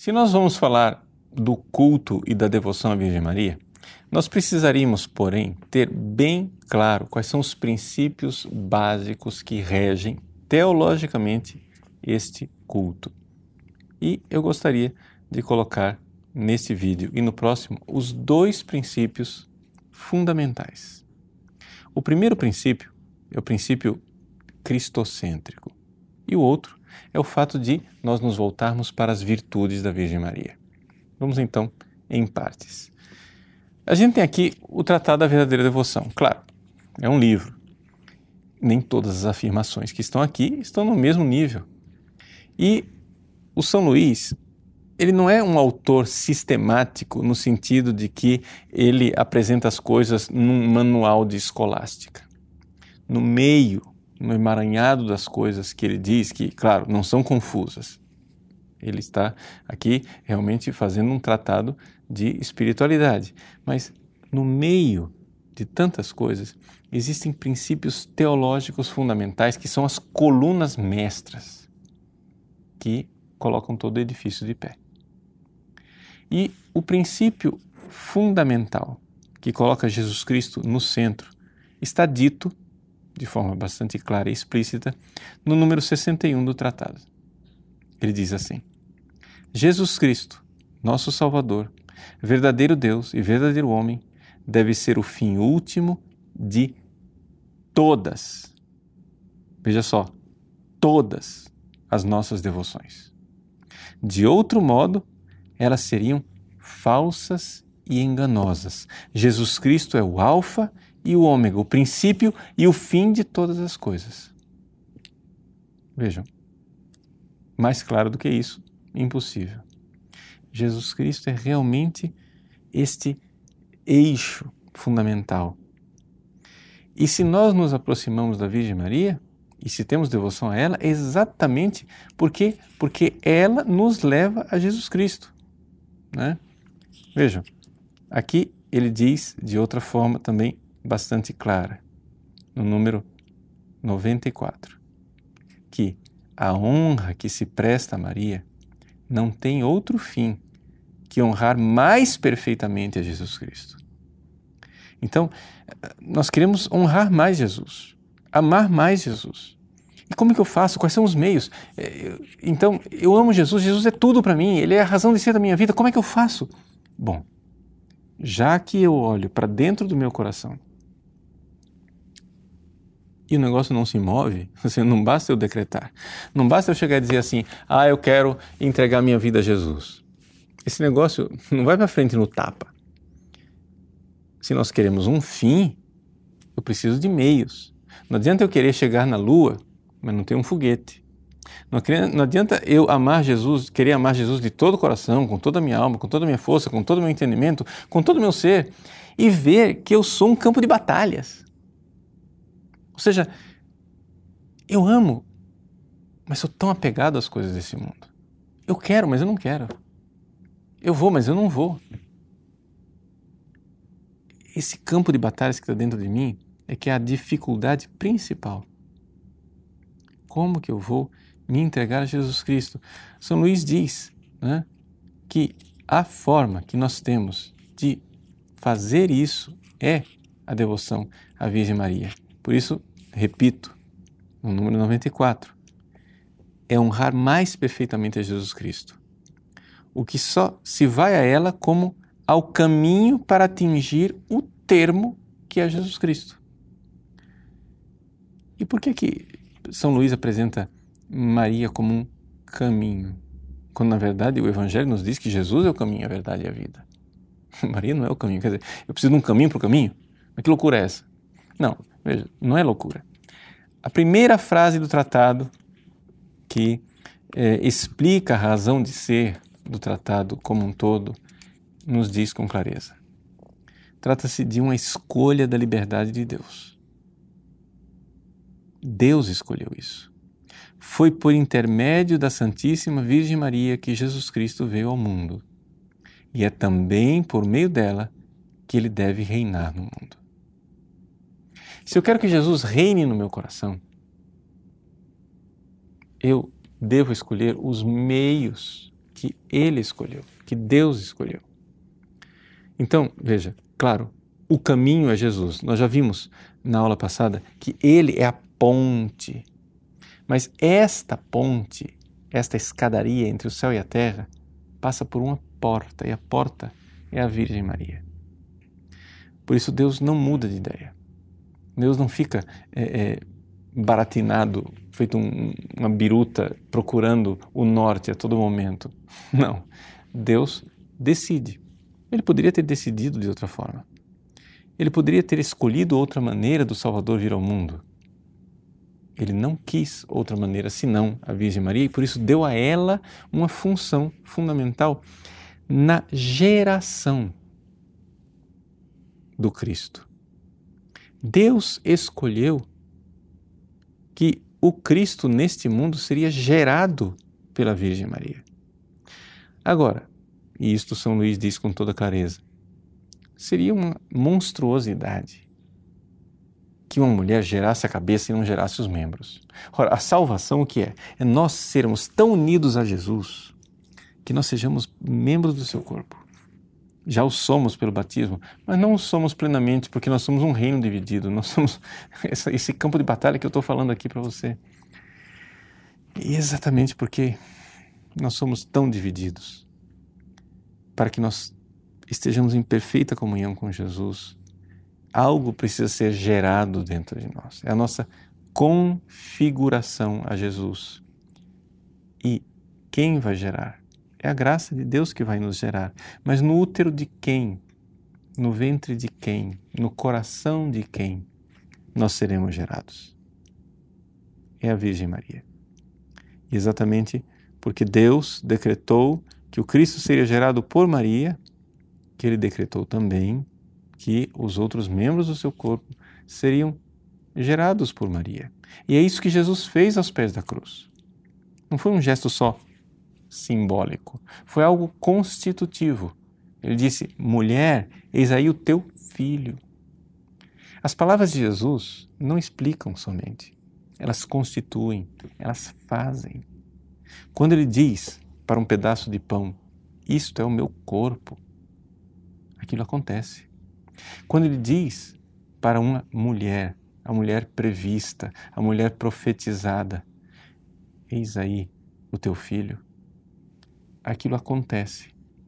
Se nós vamos falar do culto e da devoção à Virgem Maria, nós precisaríamos, porém, ter bem claro quais são os princípios básicos que regem teologicamente este culto. E eu gostaria de colocar neste vídeo e no próximo os dois princípios fundamentais. O primeiro princípio é o princípio cristocêntrico e o outro é o fato de nós nos voltarmos para as virtudes da Virgem Maria. Vamos então em partes. A gente tem aqui o Tratado da Verdadeira Devoção. Claro, é um livro. Nem todas as afirmações que estão aqui estão no mesmo nível. E o São Luís, ele não é um autor sistemático no sentido de que ele apresenta as coisas num manual de escolástica. No meio, no emaranhado das coisas que ele diz, que, claro, não são confusas. Ele está aqui realmente fazendo um tratado de espiritualidade. Mas no meio de tantas coisas, existem princípios teológicos fundamentais que são as colunas mestras que colocam todo o edifício de pé. E o princípio fundamental que coloca Jesus Cristo no centro está dito, de forma bastante clara e explícita, no número 61 do tratado. Ele diz assim: Jesus Cristo, nosso Salvador, verdadeiro Deus e verdadeiro homem, deve ser o fim último de todas, veja só, todas as nossas devoções. De outro modo, elas seriam falsas e enganosas. Jesus Cristo é o alfa e o ômega, o princípio e o fim de todas as coisas. Vejam, mais claro do que isso, impossível. Jesus Cristo é realmente este eixo fundamental. E se nós nos aproximamos da Virgem Maria, e se temos devoção a ela, é exatamente porque ela nos leva a Jesus Cristo, né? Vejam, aqui ele diz de outra forma também bastante clara, no número 94, que a honra que se presta a Maria não tem outro fim que honrar mais perfeitamente a Jesus Cristo. Então, nós queremos honrar mais Jesus, amar mais Jesus. E como é que eu faço? Quais são os meios? Então, eu amo Jesus, Jesus é tudo para mim, Ele é a razão de ser da minha vida, como é que eu faço? Bom, já que eu olho para dentro do meu coração e o negócio não se move, não basta eu decretar, não basta eu chegar e dizer assim, eu quero entregar minha vida a Jesus. Esse negócio não vai para frente no tapa. Se nós queremos um fim, eu preciso de meios. Não adianta eu querer chegar na Lua, mas não ter um foguete. Não adianta eu amar Jesus, querer amar Jesus de todo o coração, com toda a minha alma, com toda a minha força, com todo o meu entendimento, com todo o meu ser, e ver que eu sou um campo de batalhas. Ou seja, eu amo, mas sou tão apegado às coisas desse mundo. Eu quero, mas eu não quero. Eu vou, mas eu não vou. Esse campo de batalhas que está dentro de mim é que é a dificuldade principal. Como que eu vou me entregar a Jesus Cristo? São Luís diz, né, que a forma que nós temos de fazer isso é a devoção à Virgem Maria. Por isso, repito, no número 94, é honrar mais perfeitamente a Jesus Cristo. O que só se vai a ela como ao caminho para atingir o termo que é Jesus Cristo. E por que São Luís apresenta Maria como um caminho, quando na verdade o Evangelho nos diz que Jesus é o caminho, a verdade e a vida? Maria não é o caminho, quer dizer, eu preciso de um caminho para o caminho? Mas que loucura é essa? Não, veja, não é loucura. A primeira frase do tratado que explica a razão de ser do tratado como um todo, nos diz com clareza. Trata-se de uma escolha da liberdade de Deus. Deus escolheu isso. Foi por intermédio da Santíssima Virgem Maria que Jesus Cristo veio ao mundo. E é também por meio dela que ele deve reinar no mundo. Se eu quero que Jesus reine no meu coração, eu devo escolher os meios que Ele escolheu, que Deus escolheu. Então, veja, claro, o caminho é Jesus. Nós já vimos na aula passada que Ele é a ponte. Mas esta ponte, esta escadaria entre o céu e a terra, passa por uma porta, e a porta é a Virgem Maria. Por isso Deus não muda de ideia. Deus não fica baratinado, feito uma biruta, procurando o norte a todo momento. Não. Deus decide. Ele poderia ter decidido de outra forma. Ele poderia ter escolhido outra maneira do Salvador vir ao mundo. Ele não quis outra maneira senão a Virgem Maria e por isso deu a ela uma função fundamental na geração do Cristo. Deus escolheu que o Cristo neste mundo seria gerado pela Virgem Maria. Agora, e isto São Luís diz com toda clareza, seria uma monstruosidade que uma mulher gerasse a cabeça e não gerasse os membros. Ora, a salvação o que é? É nós sermos tão unidos a Jesus que nós sejamos membros do seu corpo. Já o somos pelo batismo, mas não o somos plenamente porque nós somos um reino dividido, nós somos esse campo de batalha que eu estou falando aqui para você. E exatamente porque nós somos tão divididos, para que nós estejamos em perfeita comunhão com Jesus, algo precisa ser gerado dentro de nós. É a nossa configuração a Jesus. E quem vai gerar? É a graça de Deus que vai nos gerar. Mas no útero de quem? No ventre de quem? No coração de quem nós seremos gerados? É a Virgem Maria. E exatamente porque Deus decretou que o Cristo seria gerado por Maria, que Ele decretou também que os outros membros do seu corpo seriam gerados por Maria. E é isso que Jesus fez aos pés da cruz. Não foi um gesto só simbólico, foi algo constitutivo. Ele disse, mulher, eis aí o teu filho. As palavras de Jesus não explicam somente, elas constituem, elas fazem. Quando ele diz para um pedaço de pão, isto é o meu corpo, aquilo acontece. Quando ele diz para uma mulher, a mulher prevista, a mulher profetizada, eis aí o teu filho, aquilo acontece.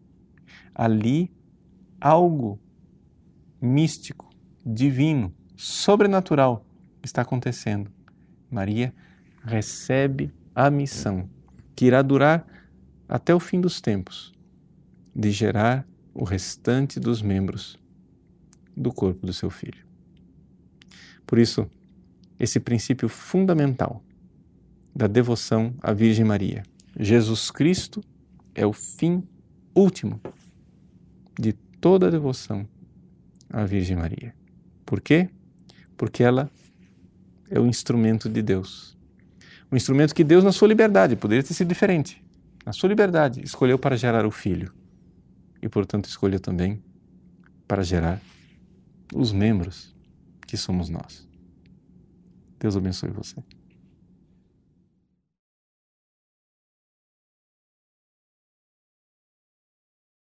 Ali, algo místico, divino, sobrenatural está acontecendo. Maria recebe a missão, que irá durar até o fim dos tempos, de gerar o restante dos membros do corpo do seu filho. Por isso, esse princípio fundamental da devoção à Virgem Maria, Jesus Cristo é o fim último de toda a devoção à Virgem Maria. Por quê? Porque ela é o instrumento de Deus. O instrumento que Deus, na sua liberdade, poderia ter sido diferente, na sua liberdade, escolheu para gerar o Filho. E, portanto, escolheu também para gerar os membros que somos nós. Deus abençoe você.